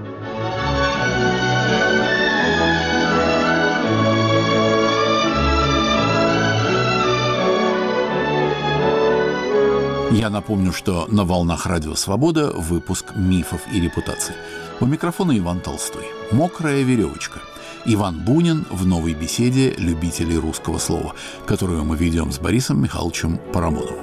Speaker 1: Я напомню, что на волнах Радио Свобода выпуск «Мифов и репутаций». У микрофона Иван Толстой. «Мокрая веревочка». Иван Бунин в новой беседе любителей русского слова, которую мы ведем с Борисом Михайловичем Парамоновым.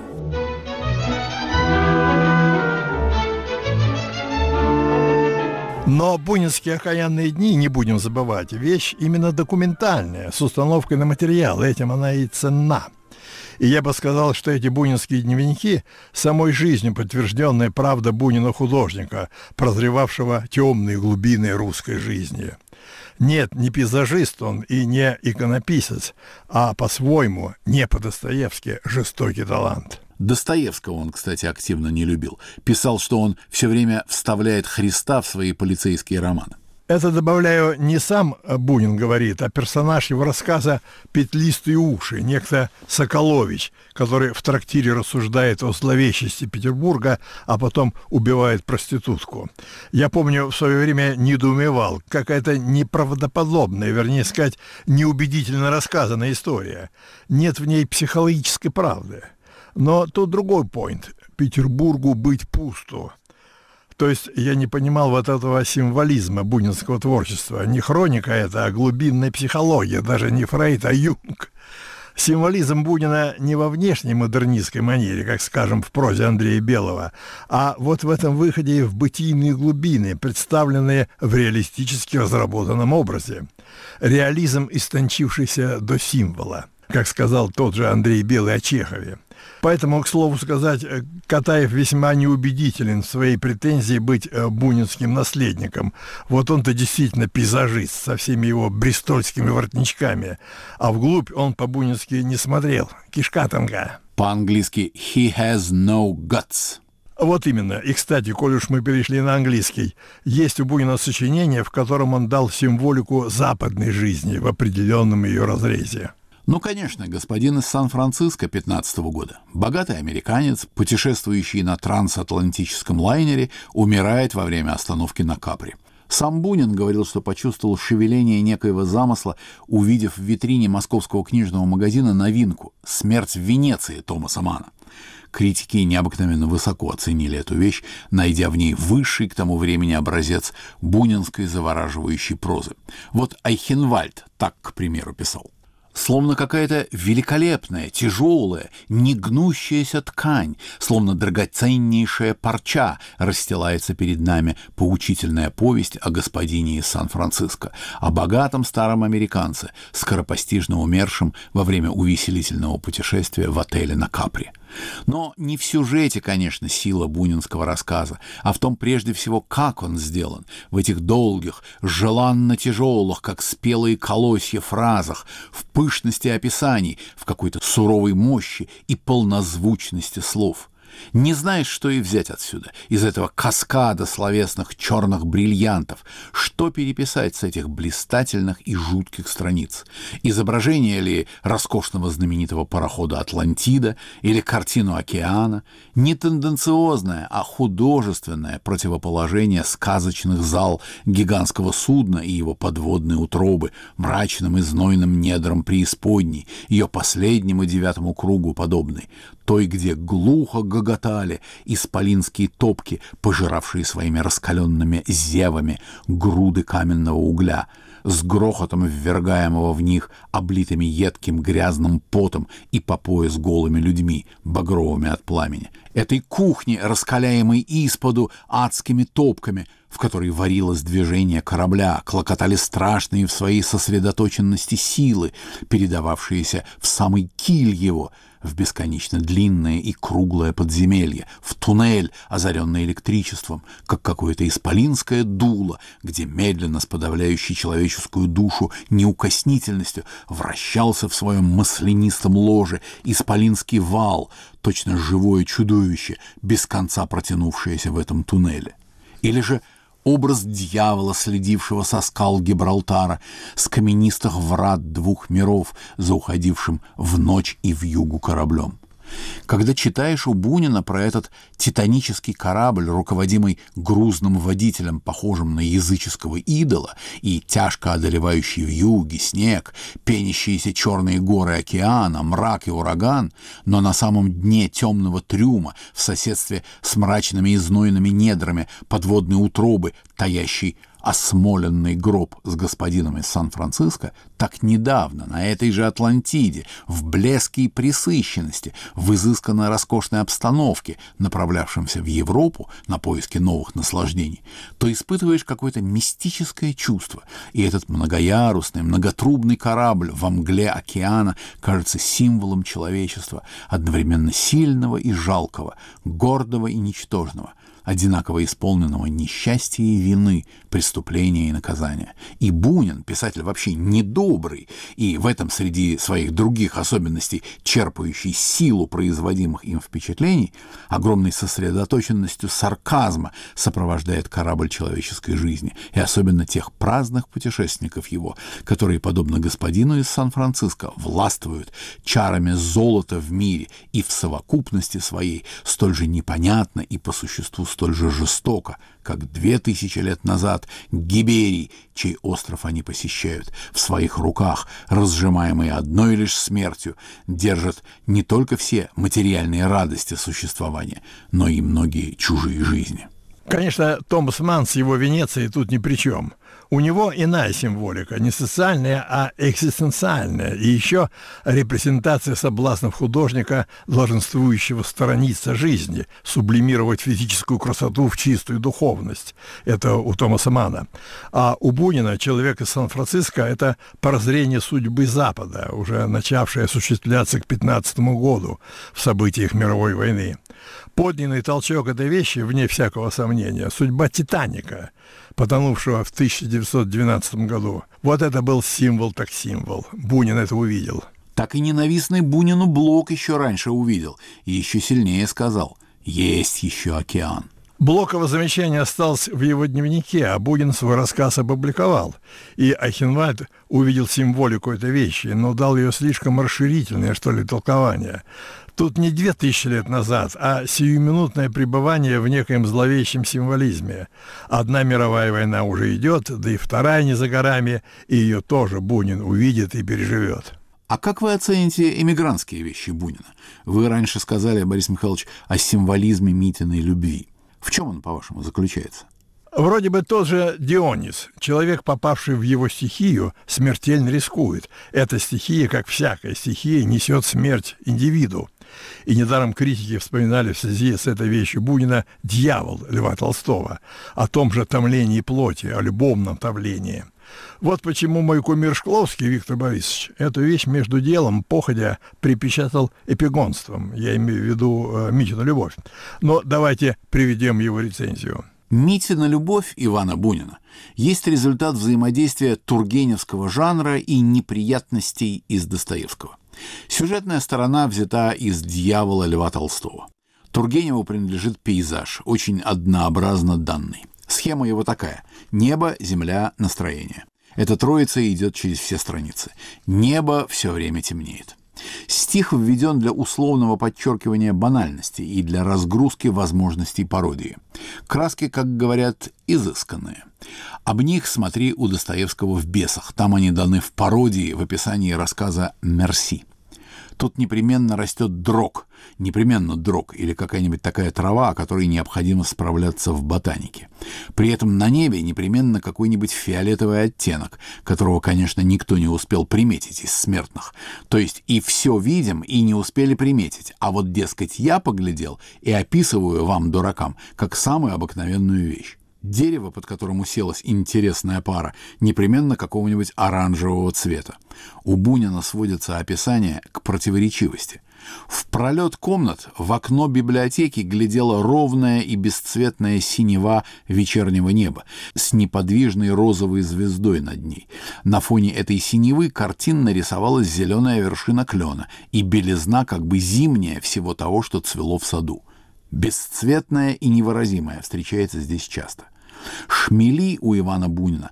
Speaker 2: Но бунинские окаянные дни, не будем забывать, вещь именно документальная, с установкой на материал, этим она и ценна. И я бы сказал, что эти бунинские дневники – самой жизнью подтвержденная правда Бунина-художника, прозревавшего темные глубины русской жизни. Нет, не пейзажист он и не иконописец, а по-своему, не по-достоевски, жестокий талант.
Speaker 1: Достоевского он, кстати, активно не любил. Писал, что он все время вставляет Христа в свои полицейские романы.
Speaker 2: Это, добавляю, не сам Бунин говорит, а персонаж его рассказа «Петлистые уши», некто Соколович, который в трактире рассуждает о зловещести Петербурга, а потом убивает проститутку. Я помню, в свое время недоумевал, какая-то неправдоподобная, вернее сказать, неубедительно рассказанная история. Нет в ней психологической правды. Но тут другой поинт. Петербургу быть пусту. То есть я не понимал вот этого символизма бунинского творчества. Не хроника это, а глубинная психология, даже не Фрейд, а Юнг. Символизм Бунина не во внешней модернистской манере, как, скажем, в прозе Андрея Белого, а вот в этом выходе в бытийные глубины, представленные в реалистически разработанном образе. Реализм, истончившийся до символа, как сказал тот же Андрей Белый о Чехове. Поэтому, к слову сказать, Катаев весьма неубедителен в своей претензии быть бунинским наследником. Вот он-то действительно пейзажист со всеми его бристольскими воротничками, а вглубь он по-бунински не смотрел. Кишка тонка.
Speaker 1: По-английски «he has no guts».
Speaker 2: Вот именно. И, кстати, коль уж мы перешли на английский, есть у Бунина сочинение, в котором он дал символику западной жизни в определенном ее разрезе.
Speaker 1: Ну, конечно, господин из Сан-Франциско пятнадцатого года, богатый американец, путешествующий на трансатлантическом лайнере, умирает во время остановки на Капри. Сам Бунин говорил, что почувствовал шевеление некоего замысла, увидев в витрине московского книжного магазина новинку «Смерть в Венеции» Томаса Манна. Критики необыкновенно высоко оценили эту вещь, найдя в ней высший к тому времени образец бунинской завораживающей прозы. Вот Айхенвальд так, к примеру, писал: «Словно какая-то великолепная, тяжелая, негнущаяся ткань, словно драгоценнейшая парча расстилается перед нами поучительная повесть о господине из Сан-Франциско, о богатом старом американце, скоропостижно умершем во время увеселительного путешествия в отеле на Капри». Но не в сюжете, конечно, сила бунинского рассказа, а в том прежде всего, как он сделан, в этих долгих, желанно тяжелых, как спелые колосья фразах, в пышности описаний, в какой-то суровой мощи и полнозвучности слов. Не знаешь, что и взять отсюда, из этого каскада словесных черных бриллиантов, что переписать с этих блистательных и жутких страниц. Изображение ли роскошного знаменитого парохода «Атлантида» или картину океана, не тенденциозное, а художественное противоположение сказочных зал гигантского судна и его подводной утробы, мрачным и знойным недрам преисподней, ее последнему девятому кругу подобной, той, где глухо гоготали исполинские топки, пожиравшие своими раскаленными зевами груды каменного угля, с грохотом ввергаемого в них облитыми едким грязным потом и по пояс голыми людьми, багровыми от пламени. Этой кухни, раскаляемой исподу адскими топками, в которой варилось движение корабля, клокотали страшные в своей сосредоточенности силы, передававшиеся в самый киль его, в бесконечно длинное и круглое подземелье, в туннель, озаренный электричеством, как какое-то исполинское дуло, где медленно с подавляющей человеческую душу неукоснительностью вращался в своем маслянистом ложе исполинский вал, точно живое чудовище, без конца протянувшееся в этом туннеле. Или же образ дьявола, следившего со скал Гибралтара, с каменистых врат двух миров, за уходившим в ночь и в югу кораблем. Когда читаешь у Бунина про этот титанический корабль, руководимый грузным водителем, похожим на языческого идола, и тяжко одолевающий вьюги, снег, пенящиеся черные горы океана, мрак и ураган, но на самом дне темного трюма, в соседстве с мрачными и знойными недрами подводной утробы, таящей осмоленный гроб с господином из Сан-Франциско, так недавно на этой же Атлантиде, в блеске и пресыщенности, в изысканно роскошной обстановке, направлявшемся в Европу на поиски новых наслаждений, то испытываешь какое-то мистическое чувство, и этот многоярусный, многотрубный корабль во мгле океана кажется символом человечества, одновременно сильного и жалкого, гордого и ничтожного, одинаково исполненного несчастья и вины, преступления и наказания. И Бунин, писатель вообще недобрый, и в этом среди своих других особенностей черпающий силу производимых им впечатлений, огромной сосредоточенностью сарказма сопровождает корабль человеческой жизни, и особенно тех праздных путешественников его, которые, подобно господину из Сан-Франциско, властвуют чарами золота в мире и в совокупности своей столь же непонятно и по существу столь же жестоко, как две тысячи лет назад Гиберий, чей остров они посещают, в своих руках, разжимаемые одной лишь смертью, держат не только все материальные радости существования, но и многие чужие жизни.
Speaker 2: Конечно, Томас Манн с его Венецией тут ни при чем. У него иная символика, не социальная, а экзистенциальная, и еще репрезентация соблазнов художника, долженствующего сторониться жизни, сублимировать физическую красоту в чистую духовность. Это у Томаса Манна. А у Бунина «Человек из Сан-Франциско» — это прозрение судьбы Запада, уже начавшее осуществляться к пятнадцатому году в событиях мировой войны. Подлинный толчок этой вещи, вне всякого сомнения, судьба «Титаника», потонувшего в тысяча девятьсот двенадцатом году. Вот это был символ так символ. Бунин это увидел.
Speaker 1: Так и ненавистный Бунину Блок еще раньше увидел и еще сильнее сказал: «Есть еще океан».
Speaker 2: Блоково замечание осталось в его дневнике, а Бунин свой рассказ опубликовал. И Айхенвальд увидел символику этой вещи, но дал ее слишком расширительное, что ли, толкование. Тут не две тысячи лет назад, а сиюминутное пребывание в некоем зловещем символизме. Одна мировая война уже идет, да и вторая не за горами, и ее тоже Бунин увидит и переживет.
Speaker 1: А как вы оцените эмигрантские вещи Бунина? Вы раньше сказали, Борис Михайлович, о символизме Митиной любви. В чем он, по-вашему, заключается?
Speaker 2: Вроде бы тот же Дионис, человек, попавший в его стихию, смертельно рискует. Эта стихия, как всякая стихия, несет смерть индивиду. И недаром критики вспоминали в связи с этой вещью Бунина «Дьявол» Льва Толстого, о том же томлении плоти, о любовном томлении. Вот почему мой кумир Шкловский Виктор Борисович эту вещь между делом, походя, припечатал эпигонством. Я имею в виду э, Митину любовь. Но давайте приведем его рецензию.
Speaker 1: «Митина любовь» Ивана Бунина есть результат взаимодействия тургеневского жанра и неприятностей из Достоевского. Сюжетная сторона взята из «Дьявола» Льва Толстого. Тургеневу принадлежит пейзаж, очень однообразно данный. Схема его такая: небо, земля, настроение. Эта троица идет через все страницы. Небо все время темнеет. Стих введен для условного подчеркивания банальности и для разгрузки возможностей пародии. Краски, как говорят, изысканные. Об них смотри у Достоевского в «Бесах». Там они даны в пародии в описании рассказа «Мерси». Тут непременно растет дрог, непременно дрог или какая-нибудь такая трава, о которой необходимо справляться в ботанике. При этом на небе непременно какой-нибудь фиолетовый оттенок, которого, конечно, никто не успел приметить из смертных. То есть и все видим, и не успели приметить. А вот, дескать, я поглядел и описываю вам, дуракам, как самую обыкновенную вещь. Дерево, под которым уселась интересная пара, непременно какого-нибудь оранжевого цвета. У Бунина сводится описание к противоречивости. В пролет комнат в окно библиотеки глядела ровная и бесцветная синева вечернего неба с неподвижной розовой звездой над ней. На фоне этой синевы картинно рисовалась зеленая вершина клена и белизна, как бы зимняя, всего того, что цвело в саду. Бесцветная и невыразимая встречается здесь часто. Шмели у Ивана Бунина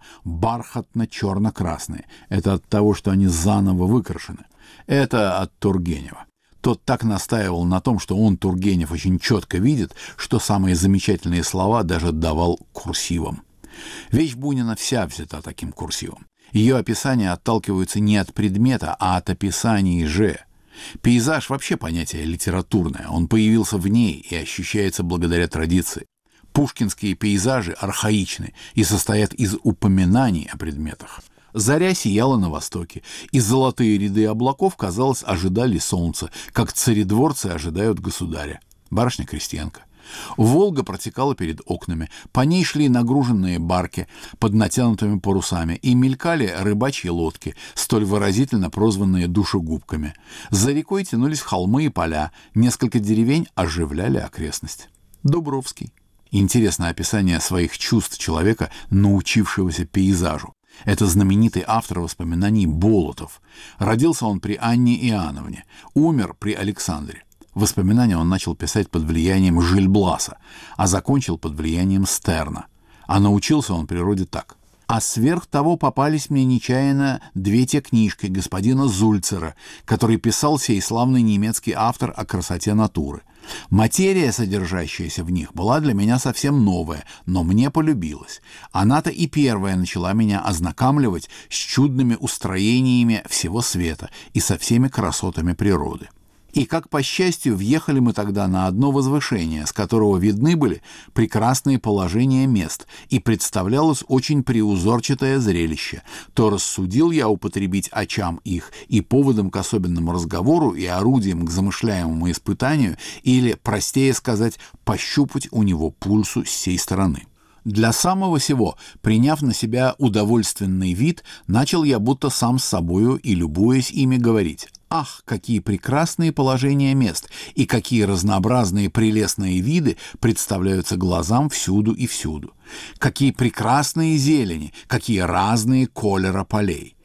Speaker 1: бархатно-черно-красные. Это от того, что они заново выкрашены. Это от Тургенева. Тот так настаивал на том, что он, Тургенев, очень четко видит, что самые замечательные слова даже давал курсивом. Вещь Бунина вся взята таким курсивом. Ее описания отталкиваются не от предмета, а от описаний же. Пейзаж вообще понятие литературное, он появился в ней и ощущается благодаря традиции. Пушкинские пейзажи архаичны и состоят из упоминаний о предметах. Заря сияла на востоке, и золотые ряды облаков, казалось, ожидали солнца, как царедворцы ожидают государя. Барышня-крестьянка. Волга протекала перед окнами, по ней шли нагруженные барки под натянутыми парусами и мелькали рыбачьи лодки, столь выразительно прозванные душегубками. За рекой тянулись холмы и поля, несколько деревень оживляли окрестность. Дубровский. Интересное описание своих чувств человека, научившегося пейзажу. Это знаменитый автор воспоминаний Болотов. Родился он при Анне Иоанновне, умер при Александре. Воспоминания он начал писать под влиянием Жильбласа, а закончил под влиянием Стерна. А научился он природе так. А сверх того попались мне нечаянно две те книжки господина Зульцера, который писал сей славный немецкий автор о красоте натуры. Материя, содержащаяся в них, была для меня совсем новая, но мне полюбилась. Она-то и первая начала меня ознакомливать с чудными устроениями всего света и со всеми красотами природы. И, как по счастью, въехали мы тогда на одно возвышение, с которого видны были прекрасные положения мест, и представлялось очень преузорчатое зрелище. То рассудил я употребить очам их и поводом к особенному разговору и орудием к замышляемому испытанию, или, простее сказать, пощупать у него пульсу с сей стороны. Для самого сего, приняв на себя удовольственный вид, начал я будто сам с собою и, любуясь ими, говорить: «Ах, какие прекрасные положения мест и какие разнообразные прелестные виды представляются глазам всюду и всюду! Какие прекрасные зелени, какие разные колера полей!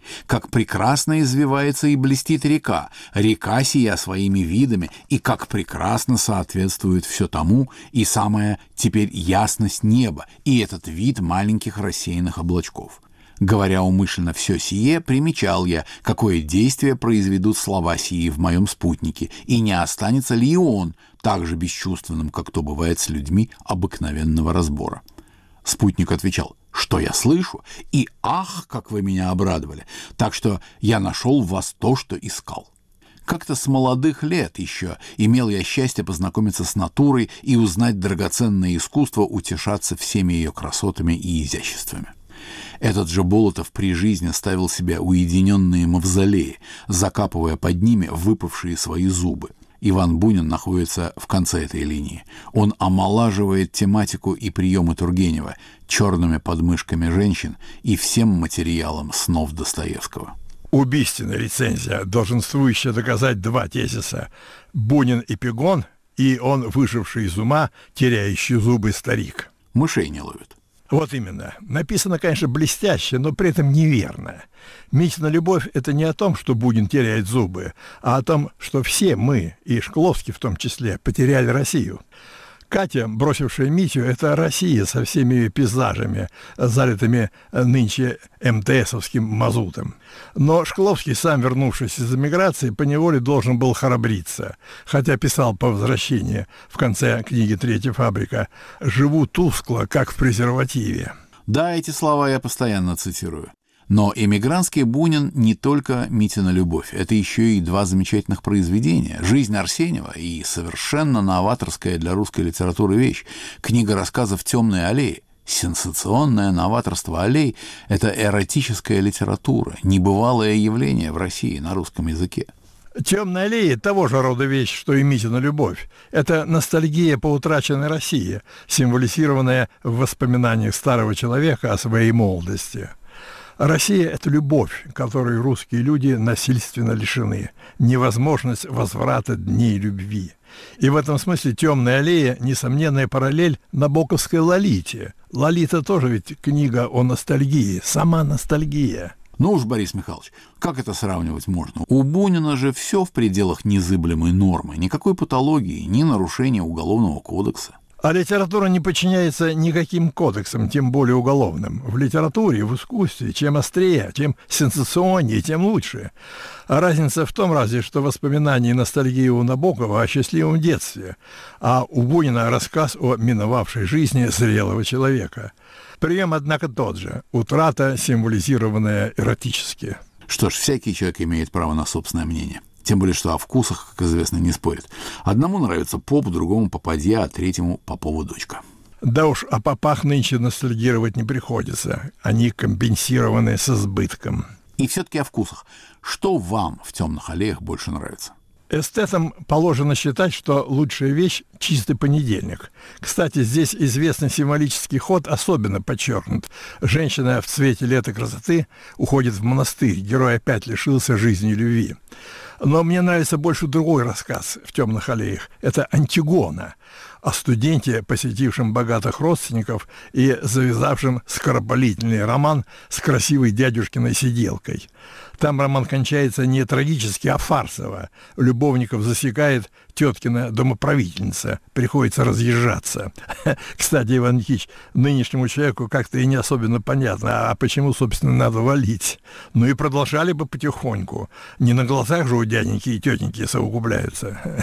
Speaker 1: как прекрасно извивается и блестит река, река сия своими видами, и как прекрасно соответствует все тому, и самая теперь ясность неба, и этот вид маленьких рассеянных облачков. Говоря умышленно все сие, примечал я, какое действие произведут слова сии в моем спутнике, и не останется ли и он так же бесчувственным, как то бывает с людьми обыкновенного разбора. Спутник отвечал: что я слышу, и ах, как вы меня обрадовали, так что я нашел в вас то, что искал. Как-то с молодых лет еще имел я счастье познакомиться с натурой и узнать драгоценное искусство утешаться всеми ее красотами и изяществами. Этот же Болотов при жизни ставил себе уединенные мавзолеи, закапывая под ними выпавшие свои зубы. Иван Бунин находится в конце этой линии. Он омолаживает тематику и приемы Тургенева черными подмышками женщин и всем материалом снов Достоевского.
Speaker 2: Убийственная рецензия, долженствующая доказать два тезиса: Бунин эпигон, и он выживший из ума, теряющий зубы старик.
Speaker 1: Мышей не ловит.
Speaker 2: Вот именно. Написано, конечно, блестяще, но при этом неверно. Митина любовь – это не о том, что Бунин теряет зубы, а о том, что все мы, и Шкловский в том числе, потеряли Россию. Катя, бросившая Митю, это Россия со всеми ее пейзажами, залитыми нынче эм тэ эсовским мазутом. Но Шкловский, сам вернувшись из эмиграции, поневоле должен был храбриться, хотя писал по возвращении в конце книги «Третья фабрика» «Живу тускло, как в презервативе».
Speaker 1: Да, эти слова я постоянно цитирую. Но эмигрантский Бунин не только Митина любовь, это еще и два замечательных произведения: «Жизнь Арсеньева» и совершенно новаторская для русской литературы вещь — книга рассказов «Темные аллеи». Сенсационное новаторство аллей — это эротическая литература, небывалое явление в России на русском языке.
Speaker 2: «Темные аллеи» — того же рода вещь, что и Митина любовь. Это ностальгия по утраченной России, символизированная в воспоминаниях старого человека о своей молодости. Россия – это любовь, которой русские люди насильственно лишены, невозможность возврата дней любви. И в этом смысле «Темная аллея» – несомненная параллель набоковской «Лолите». «Лолита» тоже ведь книга о ностальгии, сама ностальгия.
Speaker 1: Ну уж, Борис Михайлович, как это сравнивать можно? У Бунина же все в пределах незыблемой нормы, никакой патологии, ни нарушения Уголовного кодекса.
Speaker 2: А литература не подчиняется никаким кодексам, тем более уголовным. В литературе, в искусстве, чем острее, тем сенсационнее, тем лучше. А разница в том разве, что воспоминания и ностальгия у Набокова о счастливом детстве, а у Бунина рассказ о миновавшей жизни зрелого человека. Прием, однако, тот же. Утрата, символизированная эротически.
Speaker 1: Что ж, всякий человек имеет право на собственное мнение. Тем более, что о вкусах, как известно, не спорят. Одному нравится поп, другому попадья, а третьему попову дочка.
Speaker 2: Да уж, о попах нынче ностальгировать не приходится. Они компенсированы с избытком.
Speaker 1: И все-таки о вкусах. Что вам в «Темных аллеях» больше нравится?
Speaker 2: Эстетам положено считать, что лучшая вещь – чистый понедельник. Кстати, здесь известный символический ход особенно подчеркнут. Женщина в цвете лета красоты уходит в монастырь. Герой опять лишился жизни и любви. Но мне нравится больше другой рассказ в «Темных аллеях». Это «Антигона», о студенте, посетившем богатых родственников и завязавшем скоропалительный роман с красивой дядюшкиной сиделкой. Там роман кончается не трагически, а фарсово. Любовников засекает теткина домоправительница. Приходится разъезжаться. Кстати, Иван Никитич, нынешнему человеку как-то и не особенно понятно, а почему, собственно, надо валить. Ну и продолжали бы потихоньку. Не на глазах же у дяденьки и тетеньки совокупляются.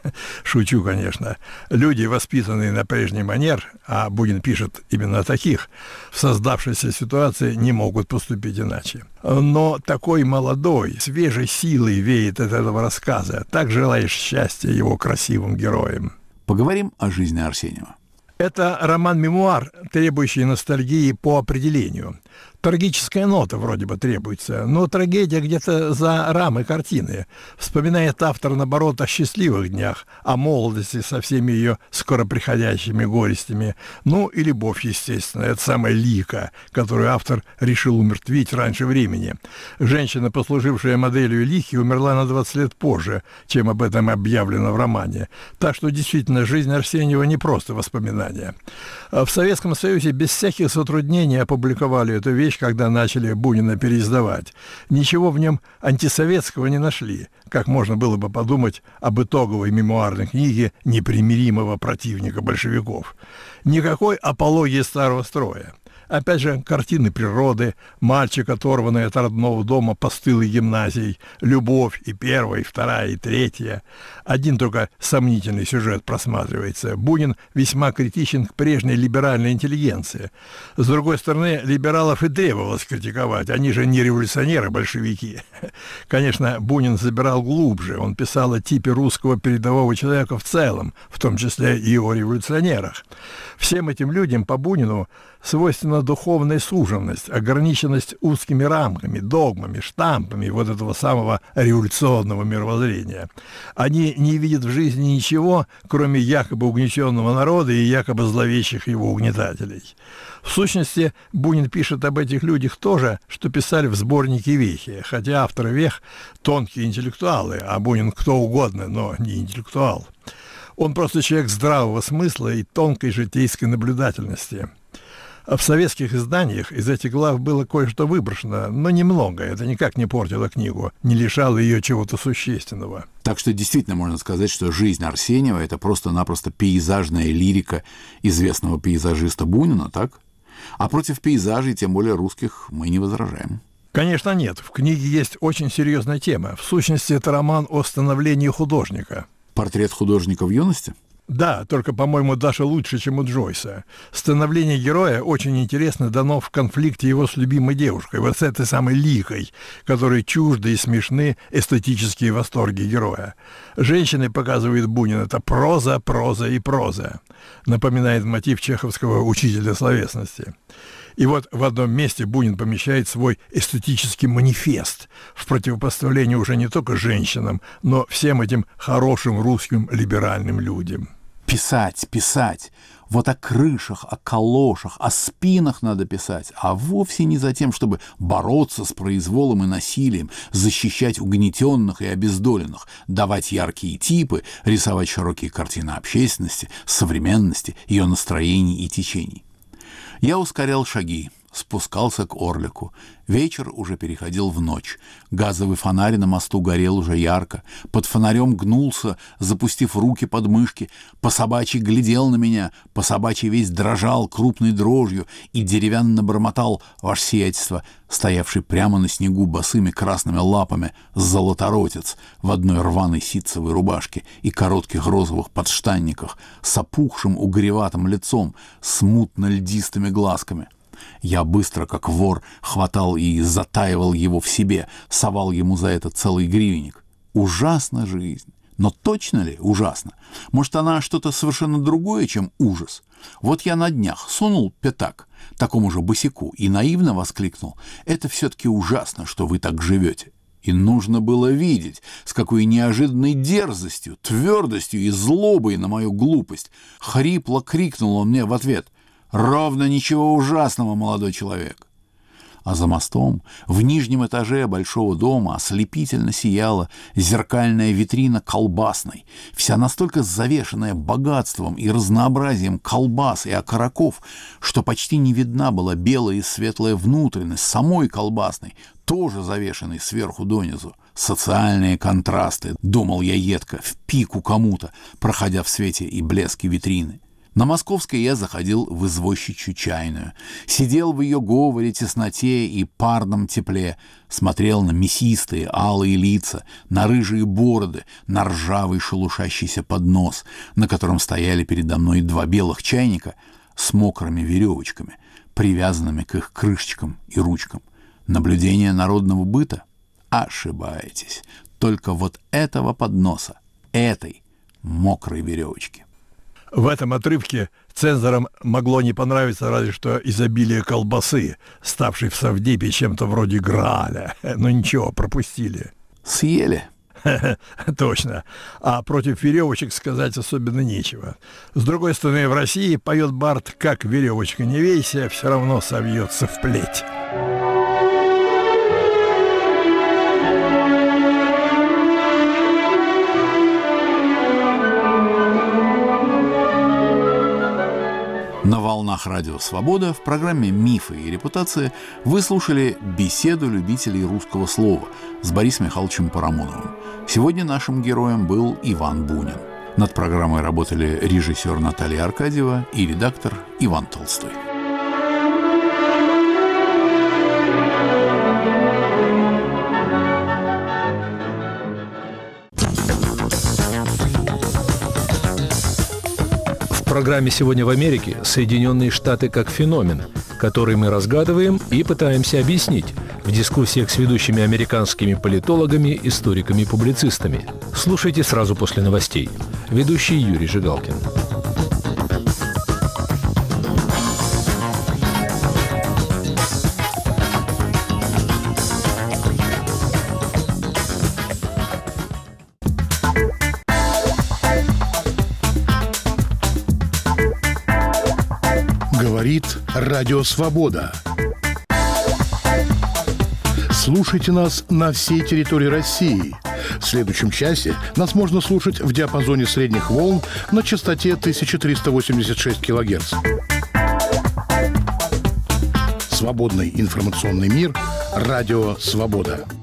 Speaker 2: Шучу, конечно. Люди, воспитанные на прежний манер, а Бунин пишет именно о таких, в создавшейся ситуации не могут поступить иначе. Но такой молодой, свежей силой веет от этого рассказа. Так желаешь счастья его красивым героям.
Speaker 1: Поговорим о жизни Арсеньева.
Speaker 2: Это роман-мемуар, требующий ностальгии по определению. Трагическая нота вроде бы требуется, но трагедия где-то за рамой картины. Вспоминает автор, наоборот, о счастливых днях, о молодости со всеми ее скоро приходящими горестями. Ну и любовь, естественно, это самая лика, которую автор решил умертвить раньше времени. Женщина, послужившая моделью лики, умерла на двадцать лет позже, чем об этом объявлено в романе. Так что действительно жизнь Арсеньева не просто воспоминания. В Советском Союзе без всяких затруднений опубликовали эту вещь, когда начали Бунина переиздавать. Ничего в нем антисоветского не нашли, как можно было бы подумать об итоговой мемуарной книге непримиримого противника большевиков. Никакой апологии старого строя. Опять же, картины природы, мальчик, оторванный от родного дома постылой гимназией, любовь и первая, и вторая, и третья. Один только сомнительный сюжет просматривается. Бунин весьма критичен к прежней либеральной интеллигенции. С другой стороны, либералов и требовалось критиковать. Они же не революционеры, большевики. Конечно, Бунин забирал глубже. Он писал о типе русского передового человека в целом, в том числе и о революционерах. Всем этим людям по Бунину свойственна духовная суженность, ограниченность узкими рамками, догмами, штампами вот этого самого революционного мировоззрения. Они не видят в жизни ничего, кроме якобы угнетенного народа и якобы зловещих его угнетателей. В сущности, Бунин пишет об этих людях то же, что писали в сборнике «Вехи», хотя авторы «Вех» — тонкие интеллектуалы, а Бунин кто угодно, но не интеллектуал. Он просто человек здравого смысла и тонкой житейской наблюдательности. В советских изданиях из этих глав было кое-что выброшено, но немного. Это никак не портило книгу, не лишало ее чего-то существенного.
Speaker 1: Так что действительно можно сказать, что жизнь Арсеньева — это просто-напросто пейзажная лирика известного пейзажиста Бунина, так? А против пейзажей, тем более русских, мы не возражаем.
Speaker 2: Конечно, нет. В книге есть очень серьезная тема. В сущности, это роман о становлении художника.
Speaker 1: Портрет художника в юности?
Speaker 2: Да, только, по-моему, даже лучше, чем у Джойса. Становление героя очень интересно дано в конфликте его с любимой девушкой, вот с этой самой Ликой, которой чужды и смешны эстетические восторги героя. Женщины, показывает Бунин, это проза, проза и проза. Напоминает мотив чеховского учителя словесности. И вот в одном месте Бунин помещает свой эстетический манифест в противопоставлении уже не только женщинам, но всем этим хорошим русским либеральным людям.
Speaker 1: Писать, писать. Вот о крышах, о калошах, о спинах надо писать, а вовсе не за тем, чтобы бороться с произволом и насилием, защищать угнетенных и обездоленных, давать яркие типы, рисовать широкие картины общественности, современности, ее настроений и течений. Я ускорял шаги, спускался к Орлику. Вечер уже переходил в ночь. Газовый фонарь на мосту горел уже ярко. Под фонарем гнулся, запустив руки под мышки. По-собачьи глядел на меня, по-собачьи весь дрожал крупной дрожью и деревянно бормотал: «Ваше сиятельство», стоявший прямо на снегу босыми красными лапами золоторотец в одной рваной ситцевой рубашке и коротких розовых подштанниках, с опухшим угреватым лицом, с мутно-льдистыми глазками. Я быстро, как вор, хватал и затаивал его в себе, совал ему за это целый гривенник. Ужасна жизнь. Но точно ли ужасно? Может, она что-то совершенно другое, чем ужас? Вот я на днях сунул пятак такому же босяку и наивно воскликнул: «Это все-таки ужасно, что вы так живете». И нужно было видеть, с какой неожиданной дерзостью, твердостью и злобой на мою глупость. Хрипло крикнул он мне в ответ: «Ровно ничего ужасного, молодой человек». А за мостом, в нижнем этаже большого дома, ослепительно сияла зеркальная витрина колбасной, вся настолько завешенная богатством и разнообразием колбас и окороков, что почти не видна была белая и светлая внутренность самой колбасной, тоже завешенной сверху донизу. Социальные контрасты, думал я едко, в пику кому-то, проходя в свете и блеске витрины. На Московской я заходил в извозчичью чайную, сидел в ее говоре, тесноте и парном тепле, смотрел на мясистые алые лица, на рыжие бороды, на ржавый шелушащийся поднос, на котором стояли передо мной два белых чайника с мокрыми веревочками, привязанными к их крышечкам и ручкам. Наблюдение народного быта? Ошибаетесь. Только вот этого подноса, этой мокрой веревочки.
Speaker 2: В этом отрывке цензорам могло не понравиться разве что изобилие колбасы, ставшей в совдепе чем-то вроде Грааля. Но ничего, пропустили.
Speaker 1: Съели?
Speaker 2: Точно. А против веревочек сказать особенно нечего. С другой стороны, в России поет бард: «Как веревочка не вейся, все равно совьется в плеть».
Speaker 1: На волнах волнах Радио Свобода в программе «Мифы и репутация» вы слушали беседу любителей русского слова с Борисом Михайловичем Парамоновым. Сегодня нашим героем был Иван Бунин. Над программой работали режиссер Наталья Аркадьева и редактор Иван Толстой.
Speaker 3: В программе «Сегодня в Америке» Соединенные Штаты как феномен, который мы разгадываем и пытаемся объяснить в дискуссиях с ведущими американскими политологами, историками и публицистами. Слушайте сразу после новостей. Ведущий Юрий Жигалкин.
Speaker 4: Говорит Радио Свобода. Слушайте нас на всей территории России. В следующем часе нас можно слушать в диапазоне средних волн на частоте тысяча триста восемьдесят шесть килогерц. Свободный информационный мир. Радио Свобода.